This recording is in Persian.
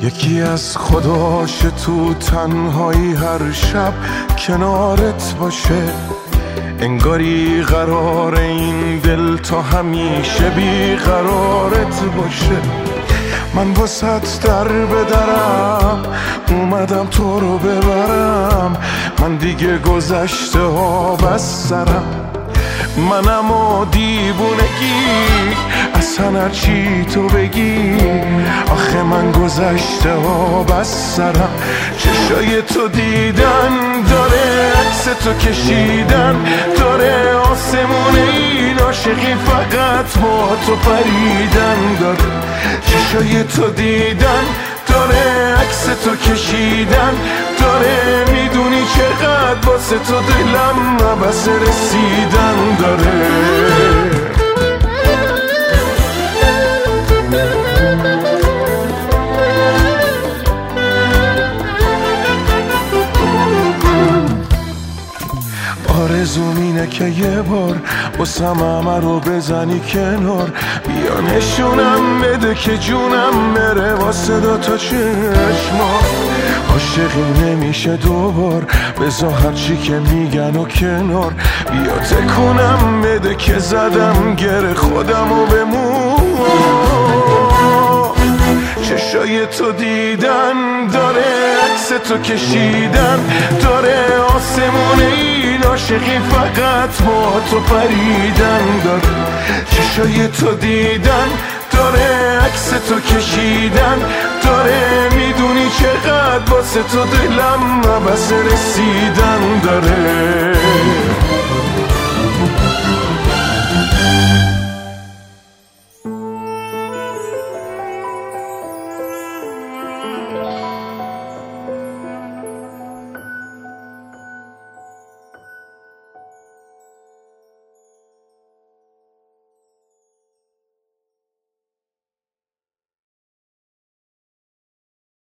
یکی از خداش تو تنهایی هر شب کنارت باشه، انگاری قرار این دل تا همیشه بیقرارت باشه. من واسط در بدرم اومدم تو رو ببرم، من دیگه گذشته ها بس سرم، منم و دیوونگی اصلا هرچی تو بگی، آخه من گذشته ها بس سرم. چشای تو دیدن داره، عکس تو کشیدن داره، آسمون این عاشقی فقط با تو پریدن داره. چشای تو دیدن داره، عکس تو کشیدن داره، میدونی چقدر واسه تو دلم نبس رسیدن داره. آرزوم اینه که یه بار واسم همه رو بزنی کنار، بیا نشونم بده که جونم بره واسه دوتا چشما. عاشقی نمیشه دوبار، بذار هرچی که میگن و کنار، بیا تکونم بده که زدم گره خودم و بمون. چشای تو دیدن داره، عکس تو کشیدن داره، آسمون این عاشقی فقط با تو پریدن داره. چشای تو دیدن داره، عکس تو کشیدن داره، میدونی چقدر واسه تو دلم نبس رسیدن داره.